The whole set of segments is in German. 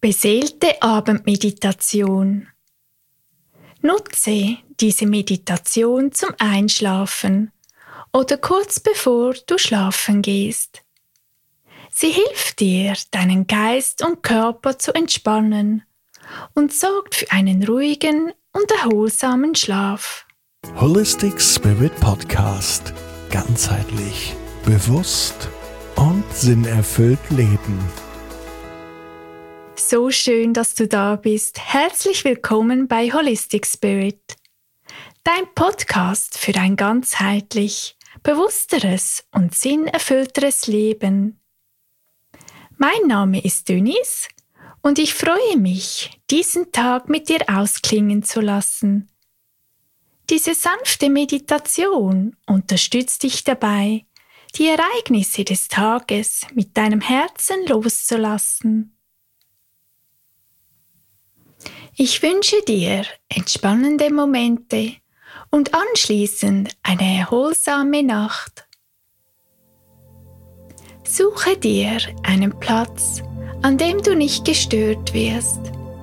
Beseelte Abendmeditation. Nutze diese Meditation zum Einschlafen oder kurz bevor du schlafen gehst. Sie hilft dir, deinen Geist und Körper zu entspannen und sorgt für einen ruhigen und erholsamen Schlaf. Holistic Spirit Podcast. Ganzheitlich, bewusst und sinnerfüllt leben. So schön, dass du da bist. Herzlich willkommen bei Holistic Spirit, dein Podcast für ein ganzheitlich, bewussteres und sinnerfüllteres Leben. Mein Name ist Denise und ich freue mich, diesen Tag mit dir ausklingen zu lassen. Diese sanfte Meditation unterstützt dich dabei, die Ereignisse des Tages mit deinem Herzen loszulassen. Ich wünsche dir entspannende Momente und anschließend eine erholsame Nacht. Suche dir einen Platz, an dem du nicht gestört wirst.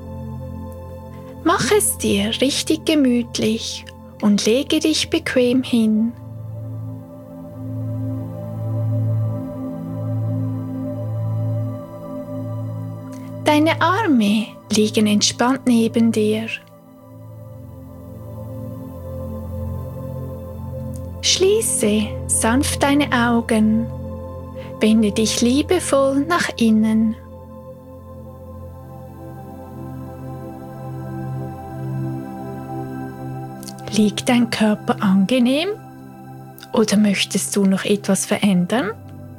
Mach es dir richtig gemütlich und lege dich bequem hin. Deine Arme liegen entspannt neben dir. Schließe sanft deine Augen. Wende dich liebevoll nach innen. Liegt dein Körper angenehm oder möchtest du noch etwas verändern?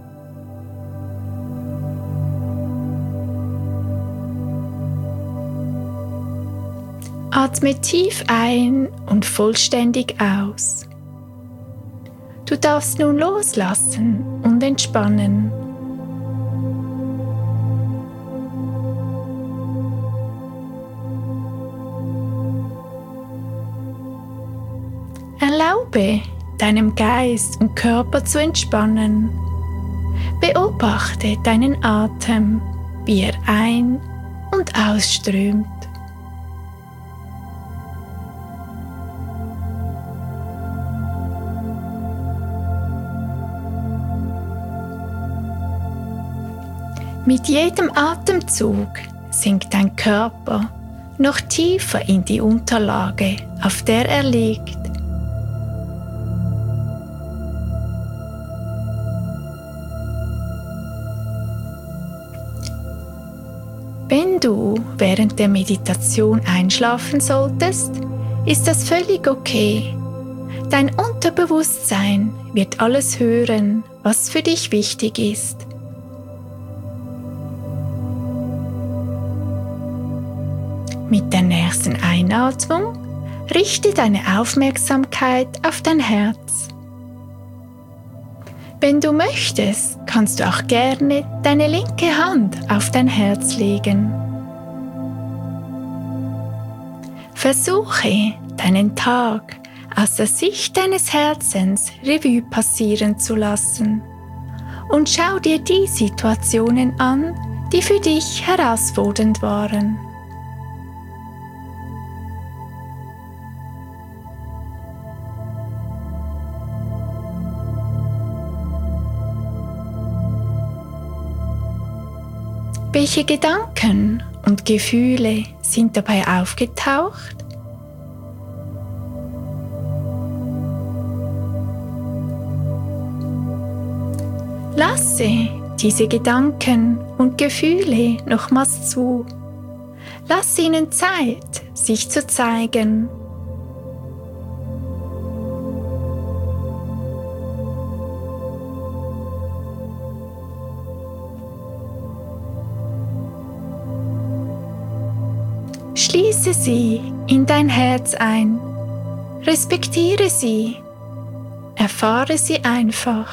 Atme tief ein und vollständig aus. Du darfst nun loslassen und entspannen. Erlaube deinem Geist und Körper zu entspannen. Beobachte deinen Atem, wie er ein- und ausströmt. Mit jedem Atemzug sinkt dein Körper noch tiefer in die Unterlage, auf der er liegt. Wenn du während der Meditation einschlafen solltest, ist das völlig okay. Dein Unterbewusstsein wird alles hören, was für dich wichtig ist. Mit der nächsten Einatmung richte deine Aufmerksamkeit auf dein Herz. Wenn du möchtest, kannst du auch gerne deine linke Hand auf dein Herz legen. Versuche, deinen Tag aus der Sicht deines Herzens Revue passieren zu lassen und schau dir die Situationen an, die für dich herausfordernd waren. Welche Gedanken und Gefühle sind dabei aufgetaucht? Lasse diese Gedanken und Gefühle nochmals zu. Lass ihnen Zeit, sich zu zeigen. Schließe sie in dein Herz ein. Respektiere sie. Erfahre sie einfach.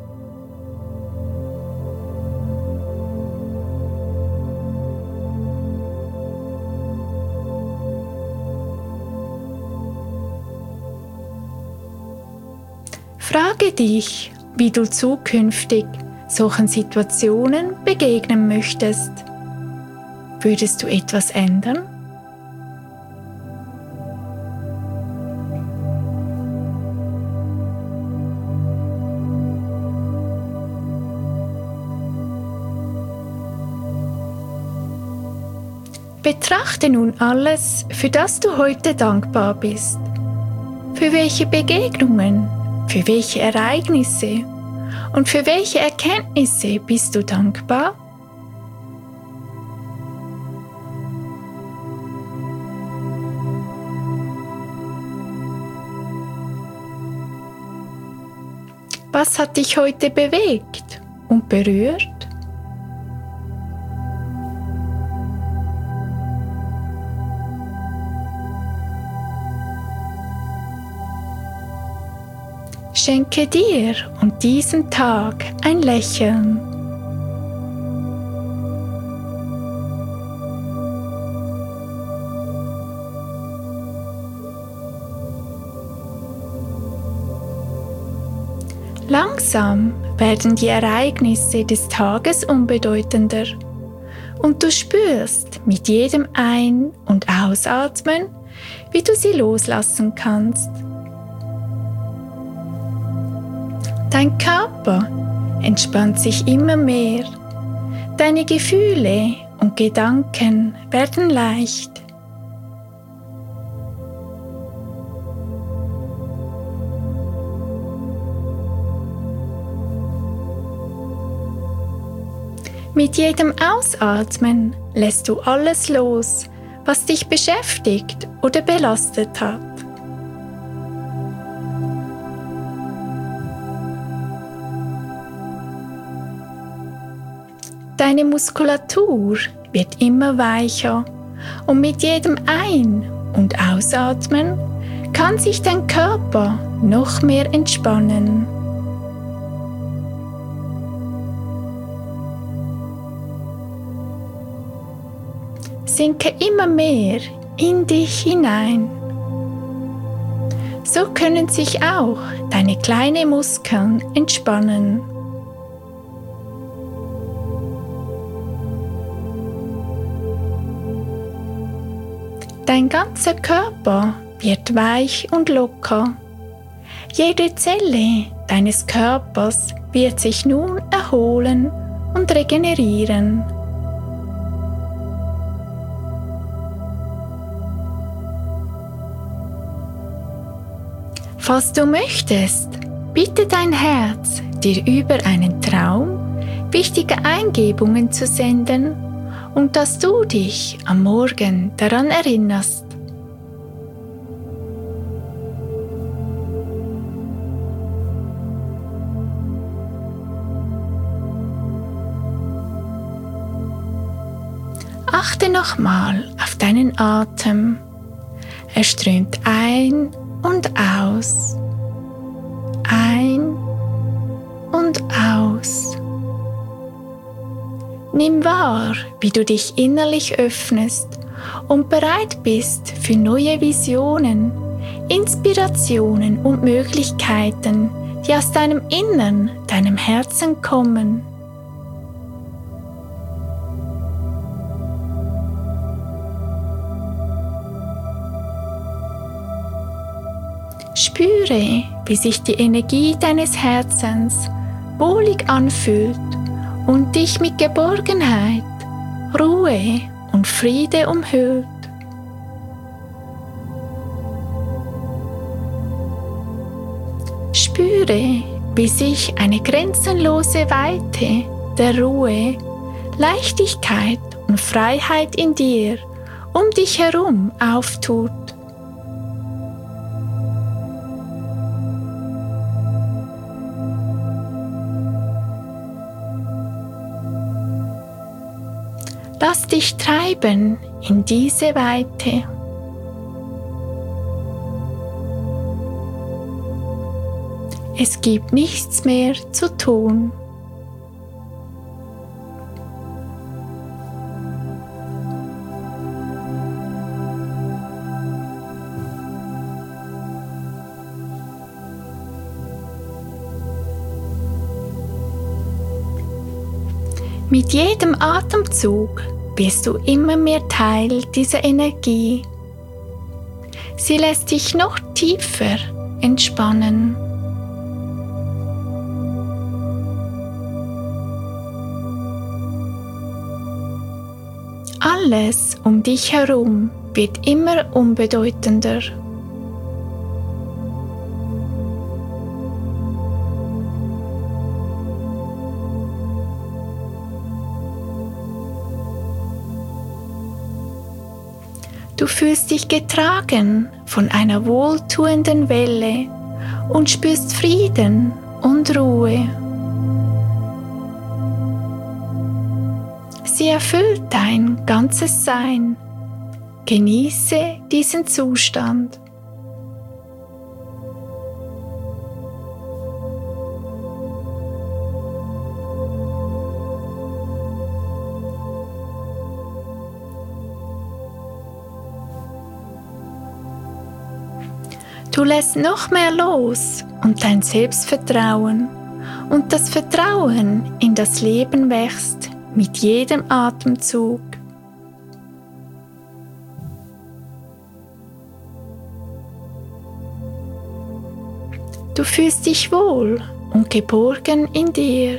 Frage dich, wie du zukünftig solchen Situationen begegnen möchtest. würdest du etwas ändern? Betrachte nun alles, für das du heute dankbar bist. Für welche Begegnungen, für welche Ereignisse und für welche Erkenntnisse bist du dankbar? Was hat dich heute bewegt und berührt? Schenke dir und diesem Tag ein Lächeln. Langsam werden die Ereignisse des Tages unbedeutender und du spürst mit jedem Ein- und Ausatmen, wie du sie loslassen kannst. Dein Körper entspannt sich immer mehr, deine Gefühle und Gedanken werden leicht. Mit jedem Ausatmen lässt du alles los, was dich beschäftigt oder belastet hat. Deine Muskulatur wird immer weicher und mit jedem Ein- und Ausatmen kann sich dein Körper noch mehr entspannen. Sinke immer mehr in dich hinein. So können sich auch deine kleinen Muskeln entspannen. Dein ganzer Körper wird weich und locker. Jede Zelle deines Körpers wird sich nun erholen und regenerieren. Falls du möchtest, bitte dein Herz, dir über einen Traum wichtige Eingebungen zu senden und dass du dich am Morgen daran erinnerst. Achte nochmal auf deinen Atem. Er strömt ein und aus. Ein und aus. Nimm wahr, wie du dich innerlich öffnest und bereit bist für neue Visionen, Inspirationen und Möglichkeiten, die aus deinem Innern, deinem Herzen kommen. Spüre, wie sich die Energie deines Herzens wohlig anfühlt und dich mit Geborgenheit, Ruhe und Friede umhüllt. Spüre, wie sich eine grenzenlose Weite der Ruhe, Leichtigkeit und Freiheit in dir um dich herum auftut. Lass dich treiben in diese Weite. Es gibt nichts mehr zu tun. Mit jedem Atemzug wirst du immer mehr Teil dieser Energie. Sie lässt dich noch tiefer entspannen. Alles um dich herum wird immer unbedeutender. Du fühlst dich getragen von einer wohltuenden Welle und spürst Frieden und Ruhe. Sie erfüllt dein ganzes Sein. Genieße diesen Zustand. Du lässt noch mehr los und dein Selbstvertrauen und das Vertrauen in das Leben wächst mit jedem Atemzug. Du fühlst dich wohl und geborgen in dir.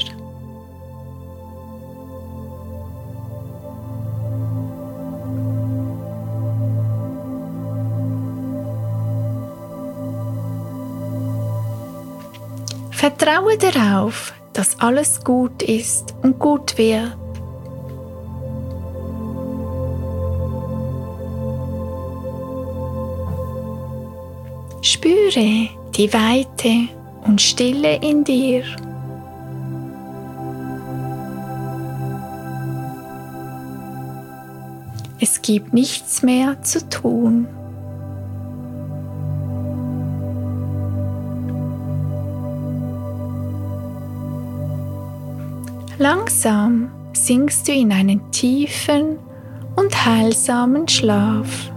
Vertraue darauf, dass alles gut ist und gut wird. Spüre die Weite und Stille in dir. Es gibt nichts mehr zu tun. Langsam sinkst du in einen tiefen und heilsamen Schlaf.